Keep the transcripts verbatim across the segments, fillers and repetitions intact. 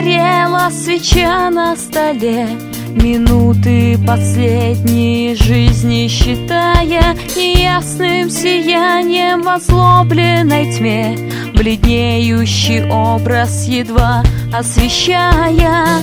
горела свеча на столе, минуты последней жизни считая, неясным сиянием в озлобленной тьме бледнеющий образ едва освещая.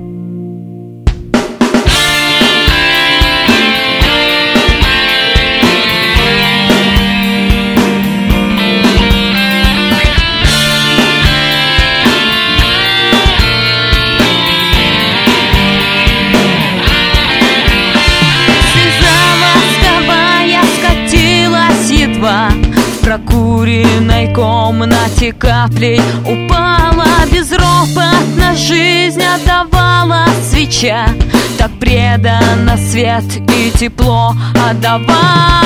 В прокуренной комнате каплей упала, безропотно жизнь отдавала свеча, так преданно свет и тепло отдавала.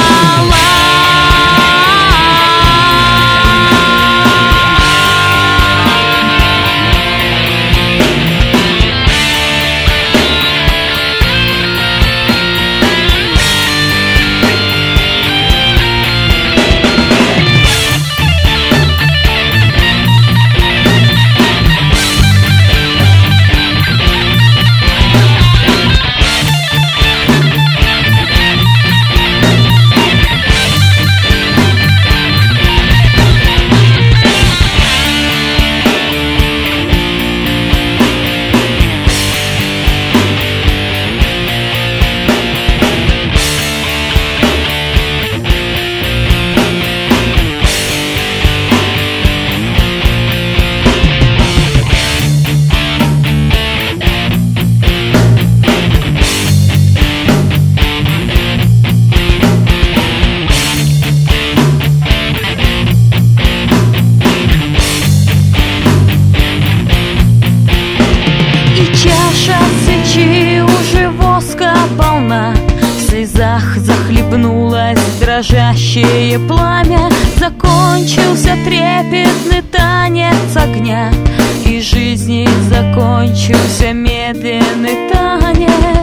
В слезах захлебнулось дрожащее пламя, закончился трепетный танец огня, и жизни закончился медленный танец.